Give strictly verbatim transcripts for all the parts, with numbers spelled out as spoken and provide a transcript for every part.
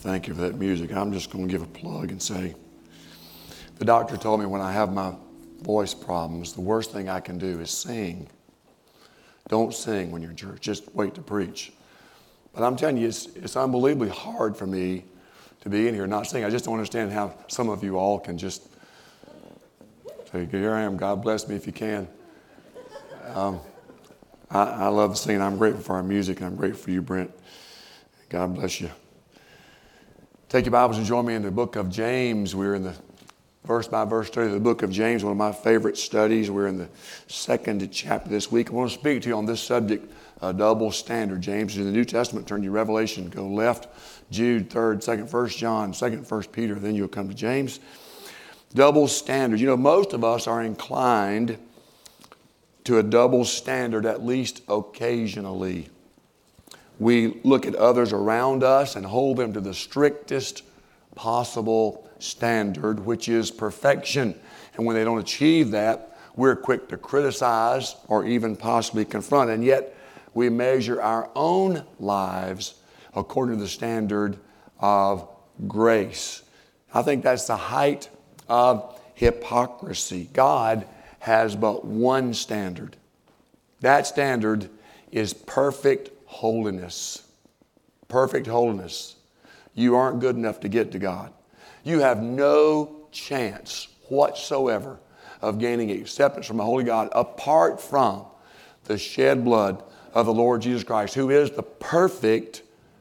Thank you for that music. I'm just going to give a plug and say, the doctor told me when I have my voice problems, the worst thing I can do is sing. Don't sing when you're in church. Just wait to preach. But I'm telling you, it's, it's unbelievably hard for me to be in here not sing. I just don't understand how some of you all can just say, here I am, God bless me if you can. Um, I, I love singing. I'm grateful for our music, and I'm grateful for you, Brent. God bless you. Take your Bibles and join me in the book of James. We're in the verse-by-verse study of the book of James, one of my favorite studies. We're in the second chapter this week. I want to speak to you on this subject, a double standard. James is in the New Testament. Turn to Revelation, go left. Jude, third, second, First John, second, First Peter. Then you'll come to James. Double standard. You know, most of us are inclined to a double standard, at least occasionally. We look at others around us and hold them to the strictest possible standard, which is perfection. And when they don't achieve that, we're quick to criticize or even possibly confront. And yet we measure our own lives according to the standard of grace. I think that's the height of hypocrisy. God has but one standard. That standard is perfect holiness. Perfect holiness. You aren't good enough to get to God. You have no chance whatsoever of gaining acceptance from a holy God apart from the shed blood of the Lord Jesus Christ, who is the perfect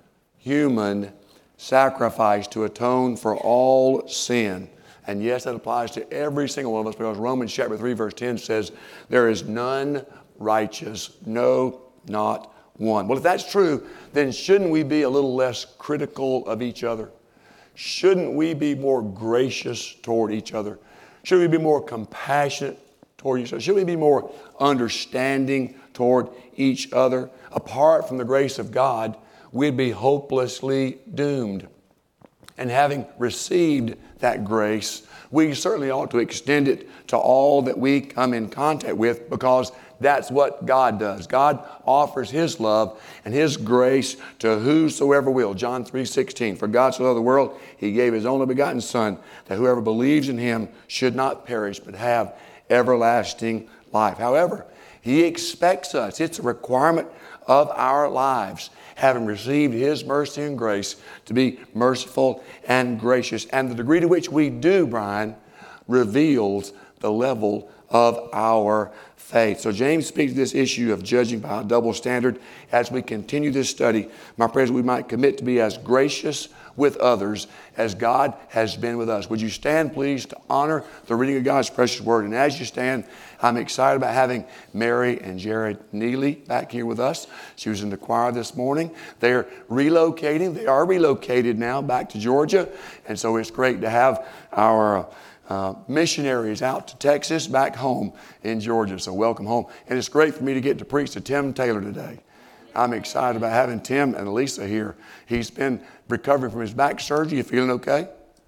human sacrifice to atone for all sin. And yes, that applies to every single one of us, because Romans chapter three verse ten says, there is none righteous, no, not one. Well, if that's true, then shouldn't we be a little less critical of each other? Shouldn't we be more gracious toward each other? Should we be more compassionate toward each other? Should we be more understanding toward each other? Apart from the grace of God, we'd be hopelessly doomed. And having received that grace, we certainly ought to extend it to all that we come in contact with, because that's what God does. God offers His love and His grace to whosoever will. John three sixteen, for God so loved the world, He gave His only begotten Son, that whoever believes in Him should not perish, but have everlasting life. However, He expects us, it's a requirement of our lives, having received His mercy and grace, to be merciful and gracious. And the degree to which we do, Brian, reveals the level of our faith. So James speaks to this issue of judging by a double standard. As we continue this study, my prayer is we might commit to be as gracious with others as God has been with us. Would you stand, please, to honor the reading of God's precious word? And as you stand, I'm excited about having Mary and Jared Neely back here with us. She was in the choir this morning. They're relocating. They are relocated now back to Georgia. And so it's great to have our uh, missionaries out to Texas, back home in Georgia. So welcome home. And it's great for me to get to preach to Tim Taylor today. I'm excited about having Tim and Lisa here. He's been recovering from his back surgery. You feeling okay?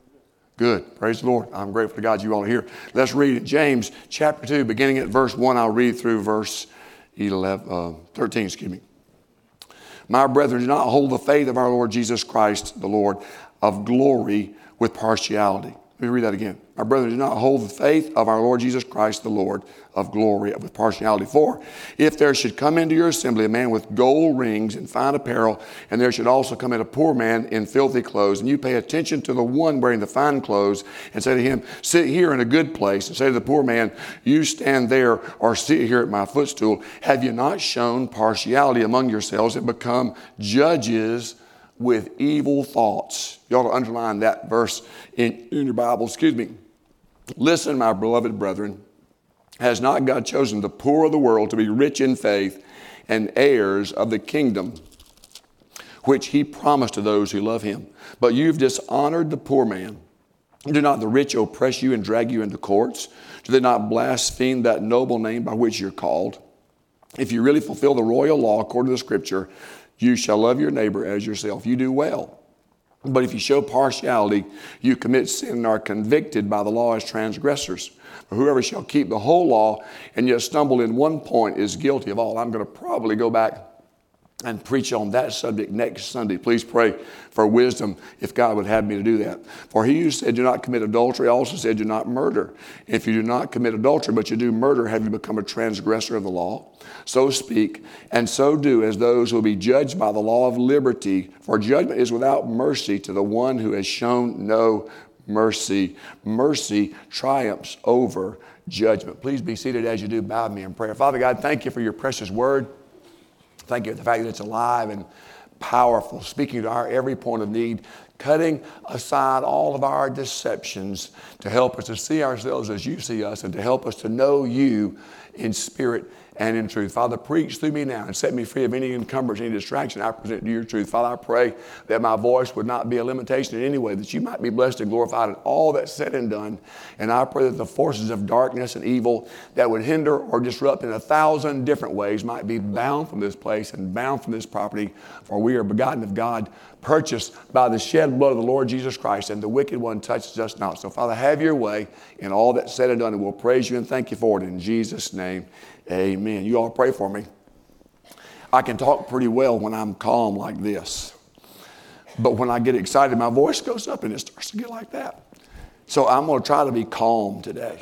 Good. Praise the Lord. I'm grateful to God you all are here. Let's read it. James chapter two, beginning at verse one. I'll read through verse eleven, uh, thirteen, excuse me. My brethren, do not hold the faith of our Lord Jesus Christ, the Lord of glory, with partiality. Let me read that again. My brethren, do not hold the faith of our Lord Jesus Christ, the Lord of glory, with partiality. For if there should come into your assembly a man with gold rings and fine apparel, and there should also come in a poor man in filthy clothes, and you pay attention to the one wearing the fine clothes, and say to him, sit here in a good place, and say to the poor man, you stand there, or sit here at my footstool, have you not shown partiality among yourselves and become judges with evil thoughts? You ought to underline that verse in, in your Bible. Excuse me. Listen, my beloved brethren, has not God chosen the poor of the world to be rich in faith and heirs of the kingdom which He promised to those who love Him? But you've dishonored the poor man. Do not the rich oppress you and drag you into courts? Do they not blaspheme that noble name by which you're called? If you really fulfill the royal law according to the Scripture, you shall love your neighbor as yourself. You do well. But if you show partiality, you commit sin and are convicted by the law as transgressors. For whoever shall keep the whole law and yet stumble in one point is guilty of all. I'm going to probably go back and preach on that subject next Sunday. Please pray for wisdom if God would have me to do that. For he who said do not commit adultery also said do not murder. If you do not commit adultery, but you do murder, have you become a transgressor of the law? So speak, and so do as those who will be judged by the law of liberty. For judgment is without mercy to the one who has shown no mercy. Mercy triumphs over judgment. Please be seated as you do. Bow with me in prayer. Father God, thank you for your precious word. Thank you for the fact that it's alive and powerful, speaking to our every point of need, cutting aside all of our deceptions to help us to see ourselves as you see us and to help us to know you in spirit and in truth. Father, preach through me now and set me free of any encumbrance, any distraction. I present to your truth. Father, I pray that my voice would not be a limitation in any way, that you might be blessed and glorified in all that's said and done. And I pray that the forces of darkness and evil that would hinder or disrupt in a thousand different ways might be bound from this place and bound from this property. For we are begotten of God, purchased by the shed blood of the Lord Jesus Christ, and the wicked one touches us not. So, Father, have your way in all that's said and done, and we'll praise you and thank you for it in Jesus' name. Amen. You all pray for me. I can talk pretty well when I'm calm like this. But when I get excited, my voice goes up and it starts to get like that. So I'm going to try to be calm today.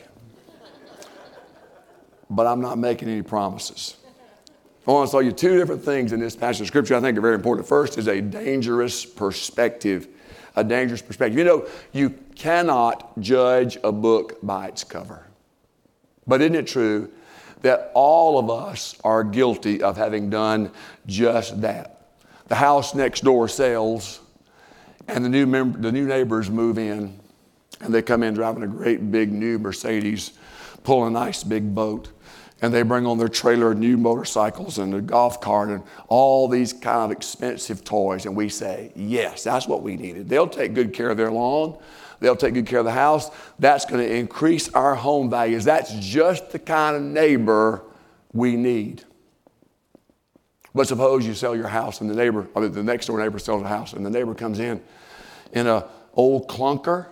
But I'm not making any promises. I want to tell you two different things in this passage of Scripture I think are very important. First is a dangerous perspective. A dangerous perspective. You know, you cannot judge a book by its cover. But isn't it true that all of us are guilty of having done just that? The house next door sells, and the new mem- the new neighbors move in, and they come in driving a great big new Mercedes, pulling a nice big boat, and they bring on their trailer, new motorcycles, and a golf cart, and all these kind of expensive toys, and we say, yes, that's what we needed. They'll take good care of their lawn. They'll take good care of the house. That's going to increase our home values. That's just the kind of neighbor we need. But suppose you sell your house and the neighbor, or the next door neighbor sells a house, and the neighbor comes in in an old clunker,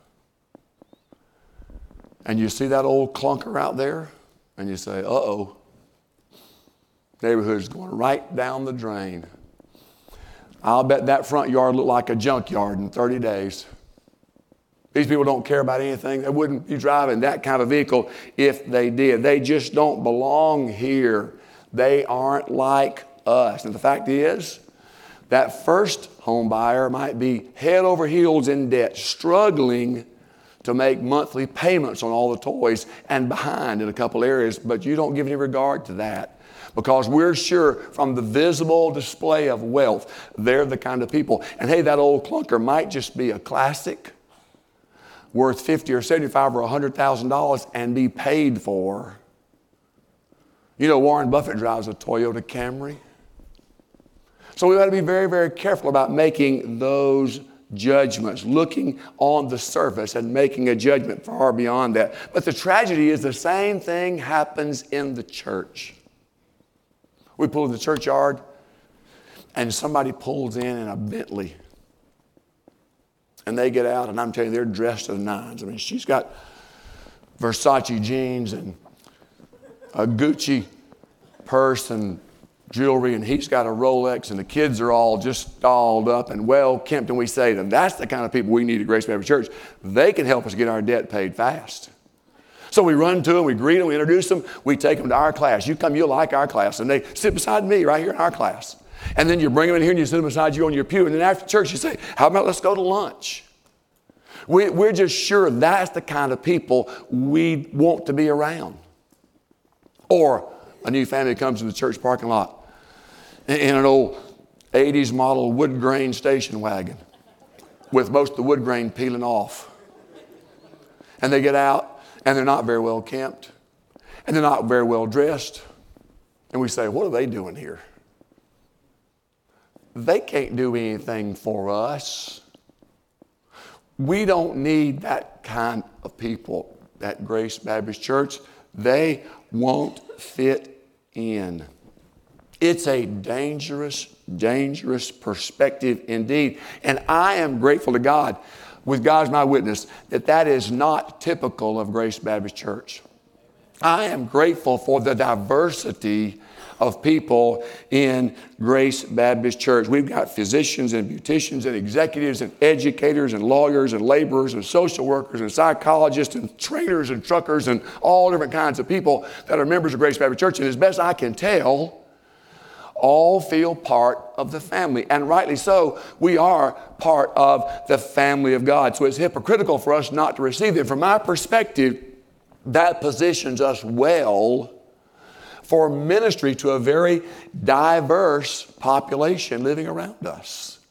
and you see that old clunker out there, and you say, uh-oh, neighborhood's going right down the drain. I'll bet that front yard looked like a junkyard in thirty days. These people don't care about anything. They wouldn't be driving that kind of vehicle if they did. They just don't belong here. They aren't like us. And the fact is, that first home buyer might be head over heels in debt, struggling to make monthly payments on all the toys and behind in a couple areas, but you don't give any regard to that because we're sure from the visible display of wealth, they're the kind of people. And hey, that old clunker might just be a classic worth fifty or seventy-five or one hundred thousand dollars and be paid for. You know, Warren Buffett drives a Toyota Camry. So we've got to be very, very careful about making those judgments, looking on the surface and making a judgment far beyond that. But the tragedy is the same thing happens in the church. We pull in the churchyard and somebody pulls in in a Bentley. And they get out, and I'm telling you, they're dressed to the nines. I mean, she's got Versace jeans and a Gucci purse and jewelry, and he's got a Rolex, and the kids are all just dolled up and well-kempt. And we say to them, that's the kind of people we need at Grace Baptist Church. They can help us get our debt paid fast. So we run to them, we greet them, we introduce them, we take them to our class. You come, you'll like our class. And they sit beside me right here in our class. And then you bring them in here and you sit them beside you on your pew. And then after church you say, how about let's go to lunch? We, we're just sure that's the kind of people we want to be around. Or a new family comes to the church parking lot in an old eighties model wood grain station wagon with most of the wood grain peeling off. And they get out and they're not very well kept and they're not very well dressed. And we say, what are they doing here? They can't do anything for us. We don't need that kind of people at Grace Baptist Church. They won't fit in. It's a dangerous, dangerous perspective indeed. And I am grateful to God, with God as my witness, that that is not typical of Grace Baptist Church. I am grateful for the diversity of people in Grace Baptist Church. We've got physicians and beauticians and executives and educators and lawyers and laborers and social workers and psychologists and trainers and truckers and all different kinds of people that are members of Grace Baptist Church. And as best I can tell, all feel part of the family. And rightly so, we are part of the family of God. So it's hypocritical for us not to receive them. From my perspective, that positions us well for ministry to a very diverse population living around us.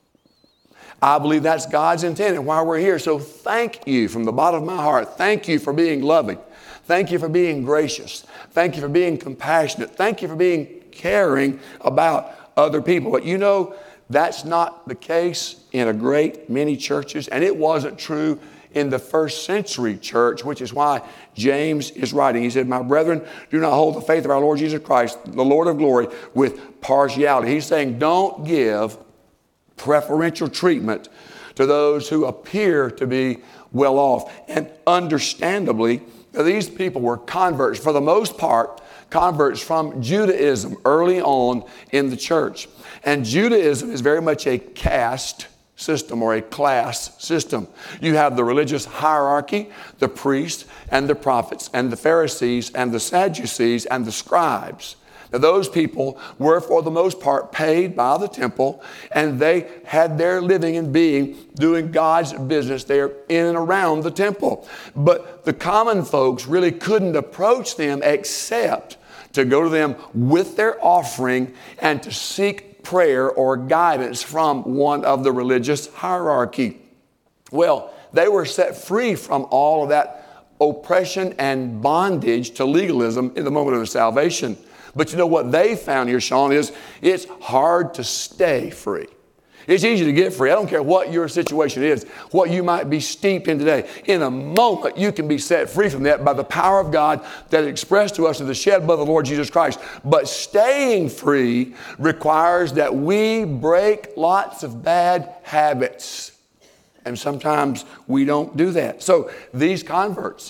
I believe that's God's intent and why we're here. So thank you from the bottom of my heart. Thank you for being loving. Thank you for being gracious. Thank you for being compassionate. Thank you for being caring about other people. But you know, that's not the case in a great many churches, and it wasn't true in the first century church, which is why James is writing. He said, my brethren, do not hold the faith of our Lord Jesus Christ, the Lord of glory, with partiality. He's saying, don't give preferential treatment to those who appear to be well off. And understandably, these people were converts, for the most part, converts from Judaism early on in the church. And Judaism is very much a caste system or a class system. You have the religious hierarchy, the priests and the prophets and the Pharisees and the Sadducees and the scribes. Now, those people were, for the most part, paid by the temple, and they had their living and being doing God's business there in and around the temple. But the common folks really couldn't approach them except to go to them with their offering and to seek prayer or guidance from one of the religious hierarchy. Well, they were set free from all of that oppression and bondage to legalism in the moment of their salvation. But you know what they found here, Sean, is it's hard to stay free. It's easy to get free. I don't care what your situation is, what you might be steeped in today. In a moment, you can be set free from that by the power of God that is expressed to us in the shed blood of the Lord Jesus Christ. But staying free requires that we break lots of bad habits. And sometimes we don't do that. So these converts,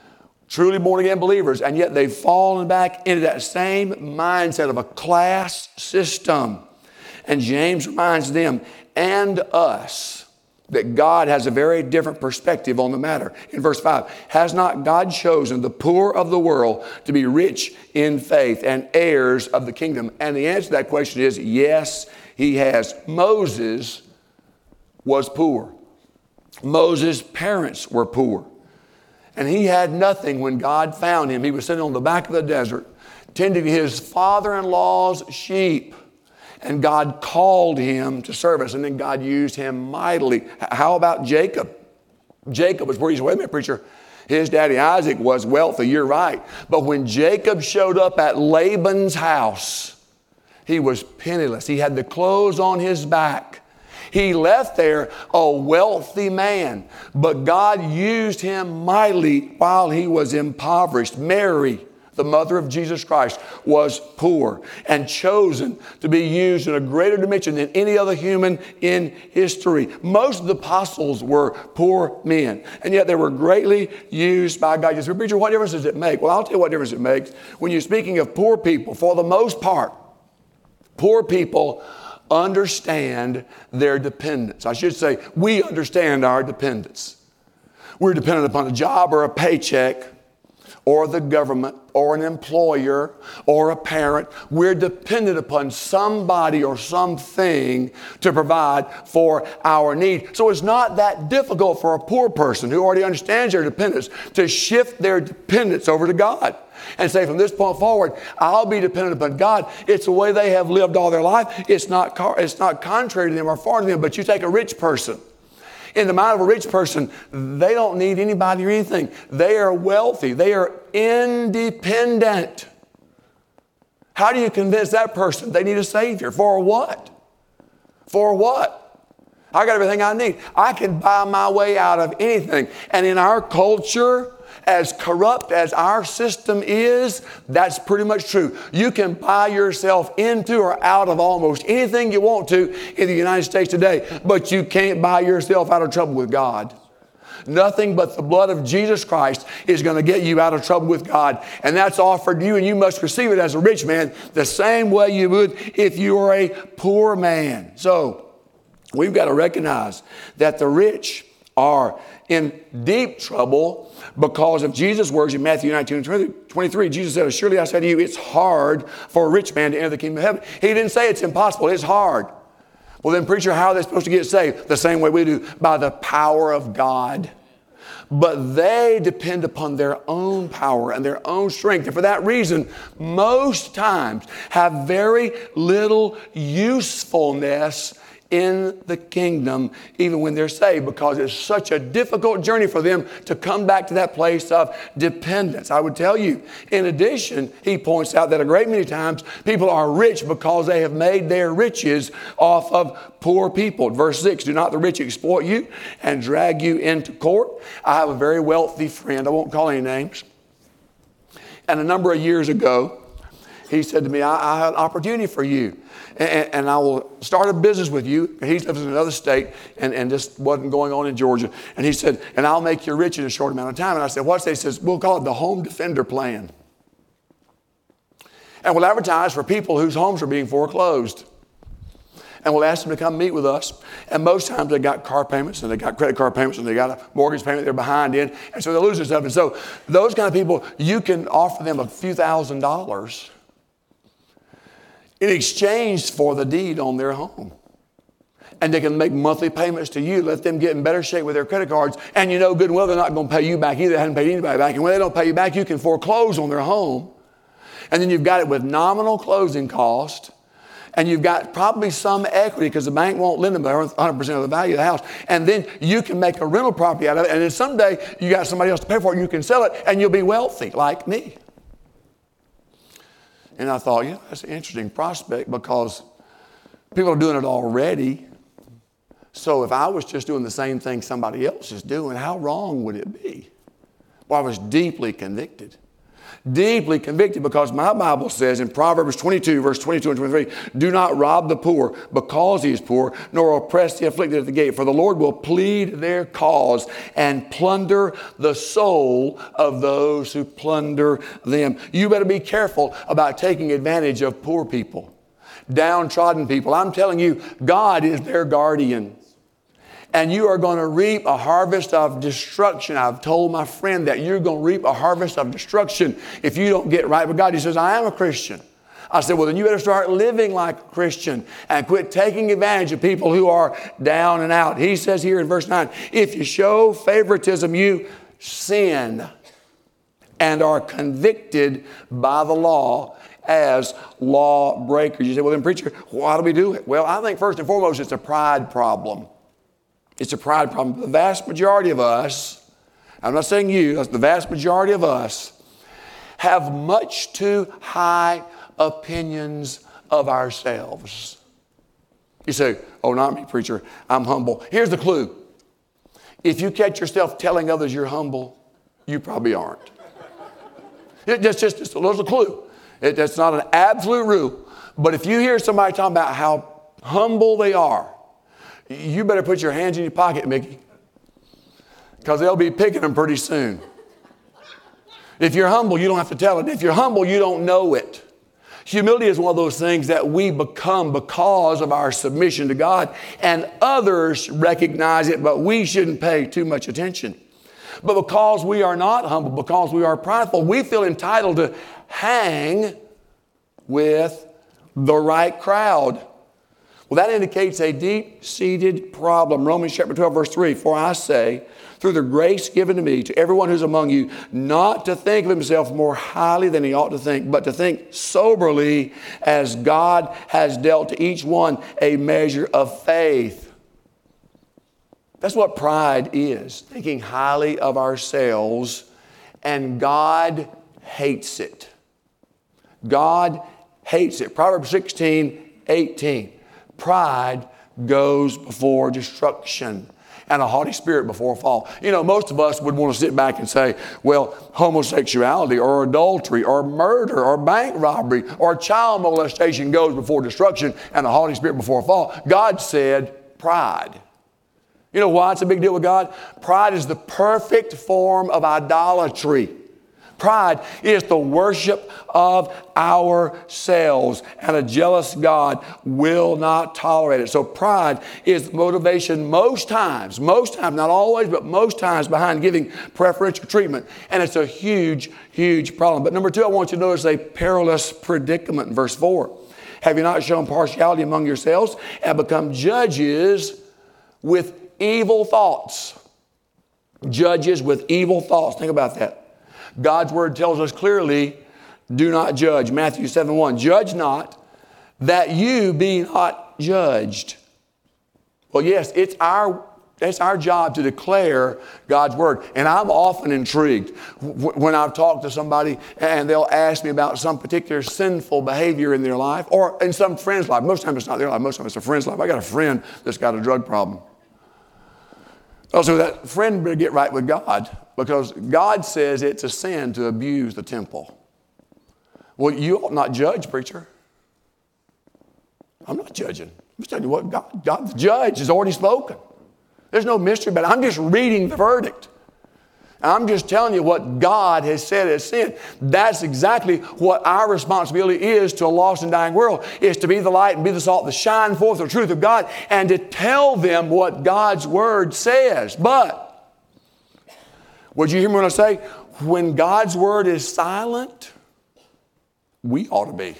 truly born-again believers, and yet they've fallen back into that same mindset of a class system. And James reminds them and us that God has a very different perspective on the matter. In verse five, has not God chosen the poor of the world to be rich in faith and heirs of the kingdom? And the answer to that question is yes, he has. Moses was poor. Moses' parents were poor. And he had nothing when God found him. He was sitting on the back of the desert, tending his father-in-law's sheep. And God called him to service, and then God used him mightily. How about Jacob? Jacob was where he said, wait a minute, preacher. His daddy Isaac was wealthy, you're right. But when Jacob showed up at Laban's house, he was penniless. He had the clothes on his back. He left there a wealthy man, but God used him mightily while he was impoverished. Mary, the mother of Jesus Christ, was poor and chosen to be used in a greater dimension than any other human in history. Most of the apostles were poor men, and yet they were greatly used by God. You say, preacher, what difference does it make? Well, I'll tell you what difference it makes. When you're speaking of poor people, for the most part, poor people understand their dependence. I should say, we understand our dependence. We're dependent upon a job or a paycheck or the government or an employer or a parent. We're dependent upon somebody or something to provide for our need. So it's not that difficult for a poor person who already understands their dependence to shift their dependence over to God and say, from this point forward, I'll be dependent upon God. It's the way they have lived all their life. It's not, car- it's not contrary to them or foreign to them. But you take a rich person. In the mind of a rich person, they don't need anybody or anything. They are wealthy. They are independent. How do you convince that person they need a Savior? For what? For what? I got everything I need. I can buy my way out of anything. And in our culture, as corrupt as our system is, that's pretty much true. You can buy yourself into or out of almost anything you want to in the United States today, but you can't buy yourself out of trouble with God. Nothing but the blood of Jesus Christ is going to get you out of trouble with God. And that's offered you, and you must receive it as a rich man the same way you would if you were a poor man. So we've got to recognize that the rich are in deep trouble because of Jesus' words in Matthew nineteen and twenty-three. Jesus said, surely I say to you, it's hard for a rich man to enter the kingdom of heaven. He didn't say it's impossible, it's hard. Well then, preacher, how are they supposed to get saved? The same way we do, by the power of God. But they depend upon their own power and their own strength. And for that reason, most times have very little usefulness in the kingdom, even when they're saved, because it's such a difficult journey for them to come back to that place of dependence. I would tell you, in addition, he points out that a great many times people are rich because they have made their riches off of poor people. Verse six, do not the rich exploit you and drag you into court? I have a very wealthy friend, I won't call any names, and a number of years ago, he said to me, I, I have an opportunity for you. And, and I will start a business with you. He lives in another state, and, and this wasn't going on in Georgia. And he said, and I'll make you rich in a short amount of time. And I said, what's that? He says, we'll call it the Home Defender Plan. And we'll advertise for people whose homes are being foreclosed. And we'll ask them to come meet with us. And most times they got car payments, and they got credit card payments, and they got a mortgage payment they're behind in. And so they're losing stuff. And so those kind of people, you can offer them a few thousand dollars in exchange for the deed on their home. And they can make monthly payments to you, let them get in better shape with their credit cards, and you know good and well they're not going to pay you back either. They haven't paid anybody back. And when they don't pay you back, you can foreclose on their home. And then you've got it with nominal closing cost, and you've got probably some equity because the bank won't lend them one hundred percent of the value of the house. And then you can make a rental property out of it, and then someday you got somebody else to pay for it, you can sell it, and you'll be wealthy like me. And I thought, yeah, that's an interesting prospect because people are doing it already. So if I was just doing the same thing somebody else is doing, how wrong would it be? Well, I was deeply convicted. Deeply convicted because my Bible says in Proverbs twenty-two, verse twenty-two and twenty-three, do not rob the poor because he is poor, nor oppress the afflicted at the gate. For the Lord will plead their cause and plunder the soul of those who plunder them. You better be careful about taking advantage of poor people, downtrodden people. I'm telling you, God is their guardian. And you are going to reap a harvest of destruction. I've told my friend that you're going to reap a harvest of destruction if you don't get right with God. He says, I am a Christian. I said, well, then you better start living like a Christian and quit taking advantage of people who are down and out. He says here in verse nine, if you show favoritism, you sin and are convicted by the law as law breakers. You say, well, then, preacher, why do we do it? Well, I think first and foremost, it's a pride problem. It's a pride problem. The vast majority of us, I'm not saying you, that's the vast majority of us, have much too high opinions of ourselves. You say, oh, not me, preacher, I'm humble. Here's the clue. If you catch yourself telling others you're humble, you probably aren't. It, that's just it's a little clue. It, that's not an absolute rule. But if you hear somebody talking about how humble they are, you better put your hands in your pocket, Mickey, because they'll be picking them pretty soon. If you're humble, you don't have to tell it. If you're humble, you don't know it. Humility is one of those things that we become because of our submission to God, and others recognize it, but we shouldn't pay too much attention. But because we are not humble, because we are prideful, we feel entitled to hang with the right crowd. Well, that indicates a deep-seated problem. Romans chapter twelve, verse three, for I say, through the grace given to me, to everyone who's among you, not to think of himself more highly than he ought to think, but to think soberly as God has dealt to each one a measure of faith. That's what pride is, thinking highly of ourselves, and God hates it. God hates it. Proverbs sixteen, eighteen. Pride goes before destruction, and a haughty spirit before a fall. You know, most of us would want to sit back and say, well, homosexuality or adultery or murder or bank robbery or child molestation goes before destruction and a haughty spirit before a fall. God said pride. You know why it's a big deal with God? Pride is the perfect form of idolatry. Pride is the worship of ourselves, and a jealous God will not tolerate it. So pride is motivation most times, most times, not always, but most times behind giving preferential treatment. And it's a huge, huge problem. But number two, I want you to notice a perilous predicament in verse four. Have you not shown partiality among yourselves and become judges with evil thoughts? Judges with evil thoughts. Think about that. God's word tells us clearly, do not judge. Matthew seven one, judge not that you be not judged. Well, yes, it's our, it's our job to declare God's word. And I'm often intrigued when I've talked to somebody and they'll ask me about some particular sinful behavior in their life or in some friend's life. Most times it's not their life. Most times it's a friend's life. I got a friend that's got a drug problem. Also, that friend better get right with God, because God says it's a sin to abuse the temple. Well, you ought not judge, preacher. I'm not judging. I'm just telling you what God, God the judge, has already spoken. There's no mystery about it. I'm just reading the verdict. I'm just telling you what God has said is sin. That's exactly what our responsibility is to a lost and dying world, is to be the light and be the salt, to shine forth the truth of God and to tell them what God's word says. But, would you hear me when I say, when God's word is silent, we ought to be.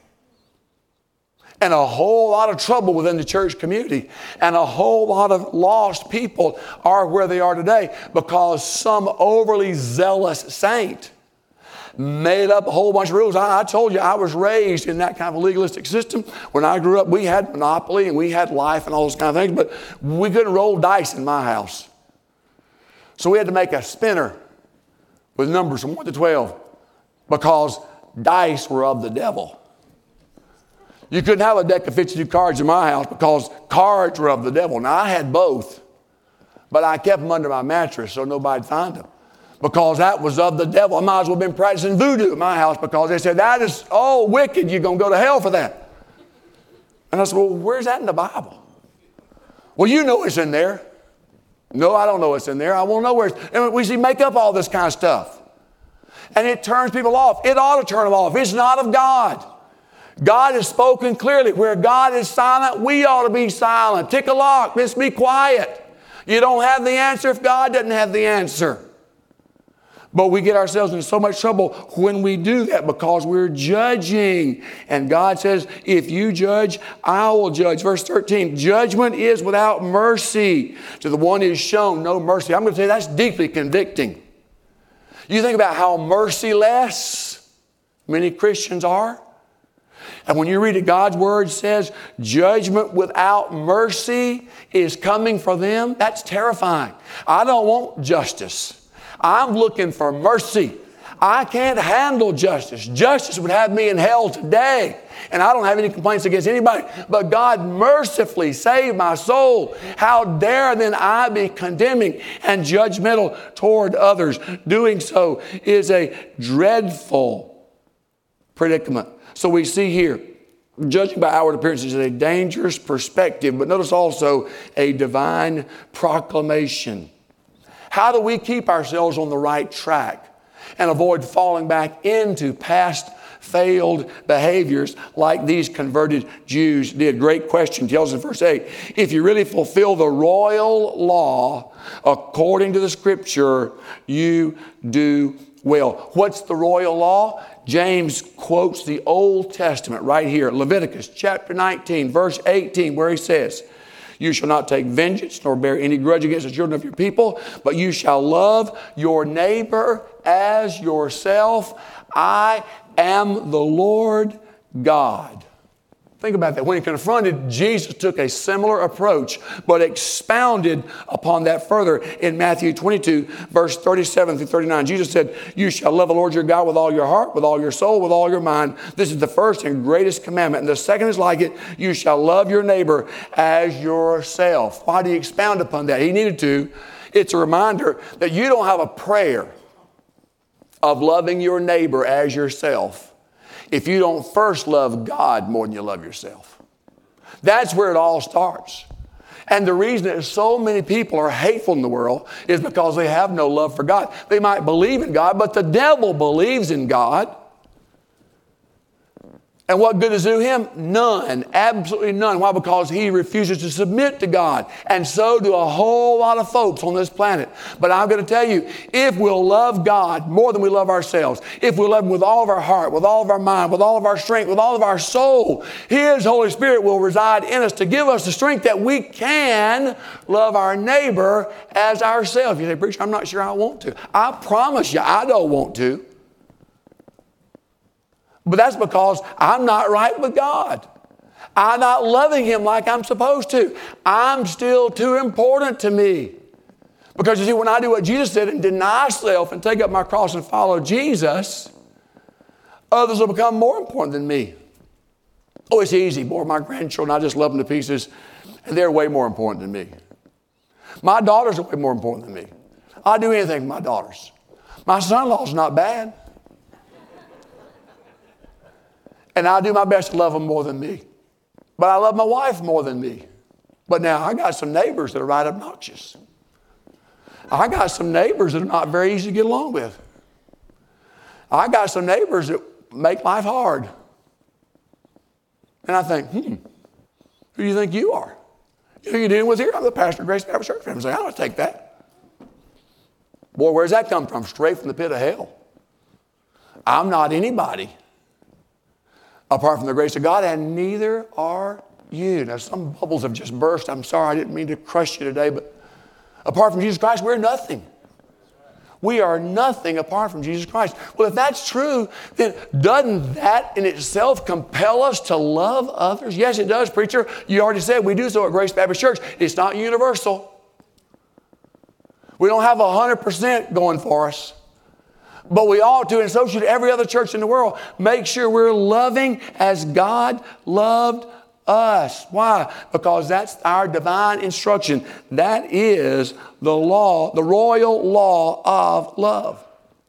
And a whole lot of trouble within the church community. And a whole lot of lost people are where they are today because some overly zealous saint made up a whole bunch of rules. I, I told you I was raised in that kind of legalistic system. When I grew up, we had Monopoly and we had life and all those kind of things, but we couldn't roll dice in my house. So we had to make a spinner with numbers from one to twelve because dice were of the devil. You couldn't have a deck of fifty-two cards in my house because cards were of the devil. Now, I had both, but I kept them under my mattress so nobody'd find them because that was of the devil. I might as well have been practicing voodoo in my house because they said, that is all wicked. You're going to go to hell for that. And I said, well, where's that in the Bible? Well, you know it's in there. No, I don't know it's in there. I won't know where it's. And we see make up all this kind of stuff. And it turns people off. It ought to turn them off. It's not of God. God has spoken clearly. Where God is silent, we ought to be silent. Tick a lock. Let's be quiet. You don't have the answer if God doesn't have the answer. But we get ourselves into so much trouble when we do that because we're judging. And God says, if you judge, I will judge. Verse thirteen, judgment is without mercy. To the one who is shown no mercy. I'm going to say that's deeply convicting. You think about how merciless many Christians are. And when you read it, God's word says judgment without mercy is coming for them. That's terrifying. I don't want justice. I'm looking for mercy. I can't handle justice. Justice would have me in hell today. And I don't have any complaints against anybody. But God mercifully saved my soul. How dare then I be condemning and judgmental toward others? Doing so is a dreadful predicament. So we see here, judging by outward appearances is a dangerous perspective, but notice also a divine proclamation. How do we keep ourselves on the right track and avoid falling back into past failed behaviors like these converted Jews did? Great question. Tells us in verse eight, if you really fulfill the royal law according to the Scripture, you do well. What's the royal law? James quotes the Old Testament right here, Leviticus chapter nineteen, verse eighteen, where he says, you shall not take vengeance nor bear any grudge against the children of your people, but you shall love your neighbor as yourself. I am the Lord God. Think about that. When he confronted, Jesus took a similar approach, but expounded upon that further in Matthew twenty-two, verse thirty-seven through thirty-nine. Jesus said, you shall love the Lord your God with all your heart, with all your soul, with all your mind. This is the first and greatest commandment. And the second is like it. You shall love your neighbor as yourself. Why did he expound upon that? He needed to. It's a reminder that you don't have a prayer of loving your neighbor as yourself if you don't first love God more than you love yourself. That's where it all starts. And the reason that so many people are hateful in the world is because they have no love for God. They might believe in God, but the devil believes in God. And what good does it do him? None. Absolutely none. Why? Because he refuses to submit to God. And so do a whole lot of folks on this planet. But I'm going to tell you, if we'll love God more than we love ourselves, if we'll love Him with all of our heart, with all of our mind, with all of our strength, with all of our soul, His Holy Spirit will reside in us to give us the strength that we can love our neighbor as ourselves. You say, preacher, I'm not sure I want to. I promise you, I don't want to. But that's because I'm not right with God. I'm not loving Him like I'm supposed to. I'm still too important to me. Because you see, when I do what Jesus did and deny self and take up my cross and follow Jesus, others will become more important than me. Oh, it's easy. Boy, my grandchildren, I just love them to pieces, and they're way more important than me. My daughters are way more important than me. I'll do anything for my daughters. My son-in-law's not bad. And I do my best to love them more than me. But I love my wife more than me. But now I got some neighbors that are right obnoxious. I got some neighbors that are not very easy to get along with. I got some neighbors that make life hard. And I think, hmm, who do you think you are? You know who you're dealing with here? I'm the pastor of Grace Baptist Church. I'm saying, I don't take that. Boy, where's that come from? Straight from the pit of hell. I'm not anybody apart from the grace of God, and neither are you. Now, some bubbles have just burst. I'm sorry, I didn't mean to crush you today, but apart from Jesus Christ, we're nothing. We are nothing apart from Jesus Christ. Well, if that's true, then doesn't that in itself compel us to love others? Yes, it does, preacher. You already said we do so at Grace Baptist Church. It's not universal. We don't have one hundred percent going for us. But we ought to, and so should every other church in the world, make sure we're loving as God loved us. Why? Because that's our divine instruction. That is the law, the royal law of love.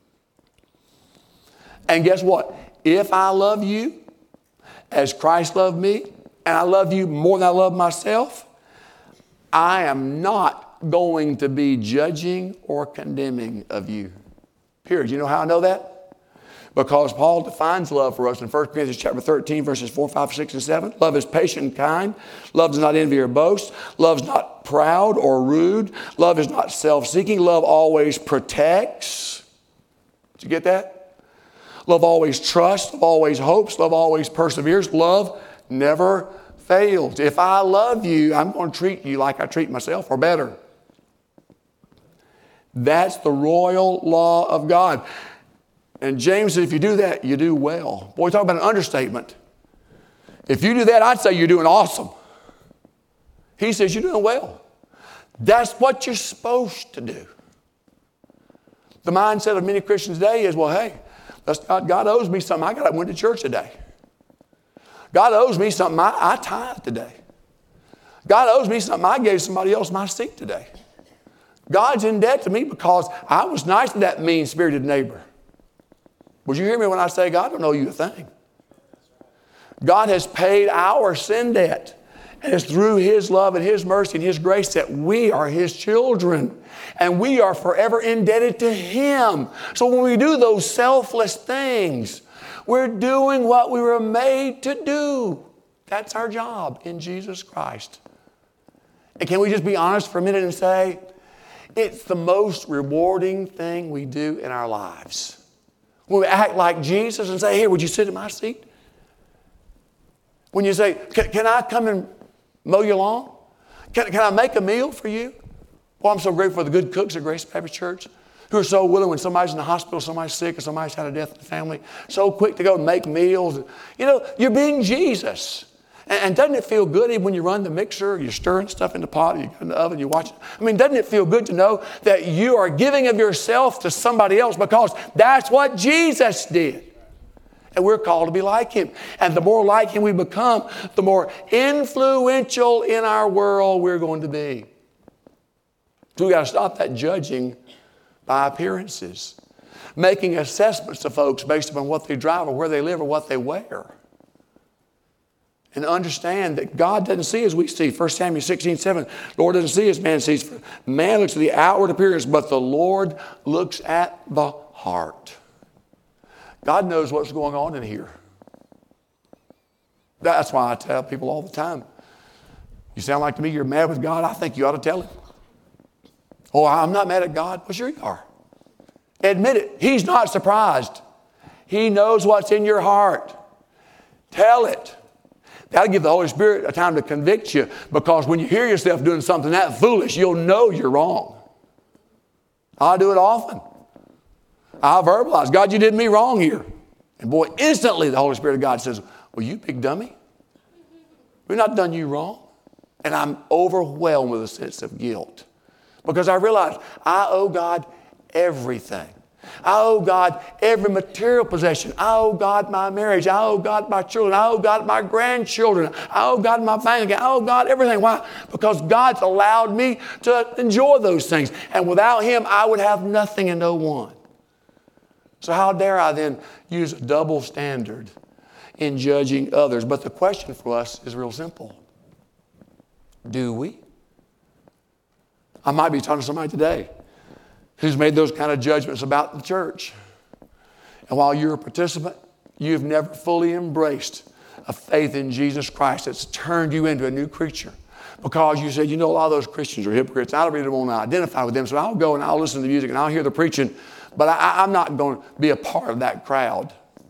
And guess what? If I love you as Christ loved me, and I love you more than I love myself, I am not going to be judging or condemning of you. Period. You know how I know that? Because Paul defines love for us in First Corinthians chapter thirteen, verses four, five, six, and seven. Love is patient and kind. Love does not envy or boast. Love is not proud or rude. Love is not self-seeking. Love always protects. Did you get that? Love always trusts. Love always hopes. Love always perseveres. Love never fails. If I love you, I'm going to treat you like I treat myself or better. That's the royal law of God. And James said, if you do that, you do well. Boy, talk about an understatement. If you do that, I'd say you're doing awesome. He says you're doing well. That's what you're supposed to do. The mindset of many Christians today is, well, hey, that's God, God owes me something. I got to went to church today. God owes me something. I, I tithed today. God owes me something. I gave somebody else my seat today. God's in debt to me because I was nice to that mean-spirited neighbor. Would you hear me when I say God don't owe you a thing? God has paid our sin debt. And it's through His love and His mercy and His grace that we are His children. And we are forever indebted to Him. So when we do those selfless things, we're doing what we were made to do. That's our job in Jesus Christ. And can we just be honest for a minute and say, it's the most rewarding thing we do in our lives. When we act like Jesus and say, here, would you sit in my seat? When you say, can, can I come and mow your lawn? Can, can I make a meal for you? Well, I'm so grateful for the good cooks at Grace Baptist Church who are so willing when somebody's in the hospital, somebody's sick, or somebody's had a death in the family, so quick to go and make meals. You know, you're being Jesus. And doesn't it feel good even when you run the mixer, you're stirring stuff in the pot, you go in the oven, you watch it? I mean, doesn't it feel good to know that you are giving of yourself to somebody else because that's what Jesus did? And we're called to be like Him. And the more like Him we become, the more influential in our world we're going to be. So we've got to stop that judging by appearances, making assessments of folks based upon what they drive or where they live or what they wear. And understand that God doesn't see as we see. First Samuel sixteen, seven. Lord doesn't see as man sees. Man looks at the outward appearance, but the Lord looks at the heart. God knows what's going on in here. That's why I tell people all the time, you sound like to me you're mad with God. I think you ought to tell him. Oh, I'm not mad at God. Well, sure you are. Admit it. He's not surprised. He knows what's in your heart. Tell it. That'll give the Holy Spirit a time to convict you, because when you hear yourself doing something that foolish, you'll know you're wrong. I do it often. I verbalize, God, you did me wrong here. And boy, instantly the Holy Spirit of God says, well, you big dummy. We've not done you wrong. And I'm overwhelmed with a sense of guilt, because I realize I owe God everything. I owe God every material possession. I owe God my marriage. I owe God my children. I owe God my grandchildren. I owe God my family. I owe God everything. Why? Because God's allowed me to enjoy those things. And without him, I would have nothing and no one. So how dare I then use a double standard in judging others? But the question for us is real simple. Do we? I might be talking to somebody today who's made those kind of judgments about the church. And while you're a participant, you've never fully embraced a faith in Jesus Christ that's turned you into a new creature. Because you said, you know, a lot of those Christians are hypocrites. I don't really want to identify with them, so I'll go and I'll listen to the music and I'll hear the preaching, but I, I'm not going to be a part of that crowd.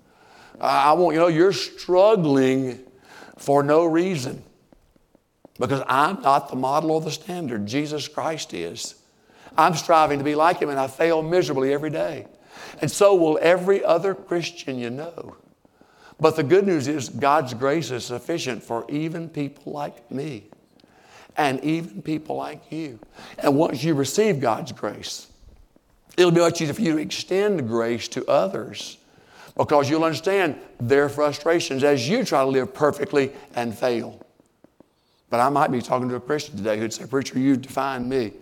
I want, you know, you're struggling for no reason, because I'm not the model or the standard. Jesus Christ is. I'm striving to be like him, and I fail miserably every day. And so will every other Christian you know. But the good news is God's grace is sufficient for even people like me and even people like you. And once you receive God's grace, it'll be much easier for you to extend grace to others, because you'll understand their frustrations as you try to live perfectly and fail. But I might be talking to a Christian today who'd say, preacher, you've defined me.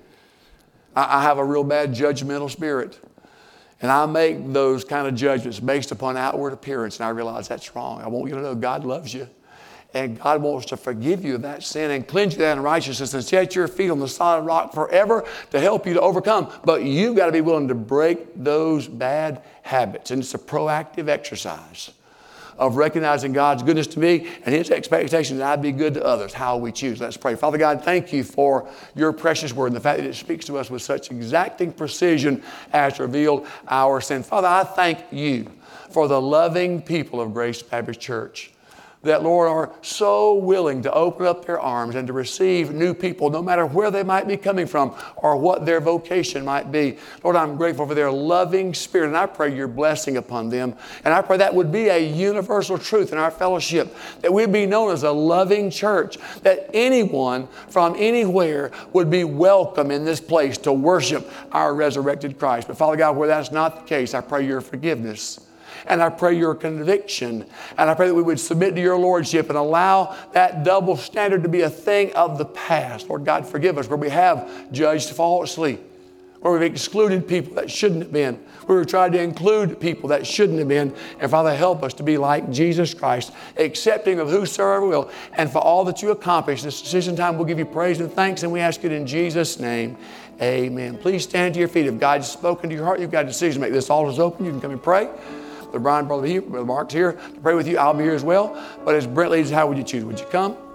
I have a real bad judgmental spirit. And I make those kind of judgments based upon outward appearance, and I realize that's wrong. I want you to know God loves you. And God wants to forgive you of that sin and cleanse you of that unrighteousness and set your feet on the solid rock forever to help you to overcome. But you've got to be willing to break those bad habits. And it's a proactive exercise of recognizing God's goodness to me and his expectation that I'd be good to others. How we choose. Let's pray. Father God, thank you for your precious word and the fact that it speaks to us with such exacting precision as revealed our sin. Father, I thank you for the loving people of Grace Baptist Church that, Lord, are so willing to open up their arms and to receive new people, no matter where they might be coming from or what their vocation might be. Lord, I'm grateful for their loving spirit, and I pray your blessing upon them. And I pray that would be a universal truth in our fellowship, that we'd be known as a loving church, that anyone from anywhere would be welcome in this place to worship our resurrected Christ. But Father God, where that's not the case, I pray your forgiveness. And I pray your conviction. And I pray that we would submit to your lordship and allow that double standard to be a thing of the past. Lord God, forgive us where we have judged falsely, where we've excluded people that shouldn't have been, where we've tried to include people that shouldn't have been. And Father, help us to be like Jesus Christ, accepting of whosoever will. And for all that you accomplish this decision time, we'll give you praise and thanks, and we ask it in Jesus' name. Amen. Please stand to your feet. If God's spoken to your heart, you've got a decision to make. This altar is open. You can come and pray. Brother Brian, Brother, here, Brother Mark's here to pray with you. I'll be here as well. But as Brent leads, how would you choose? Would you come?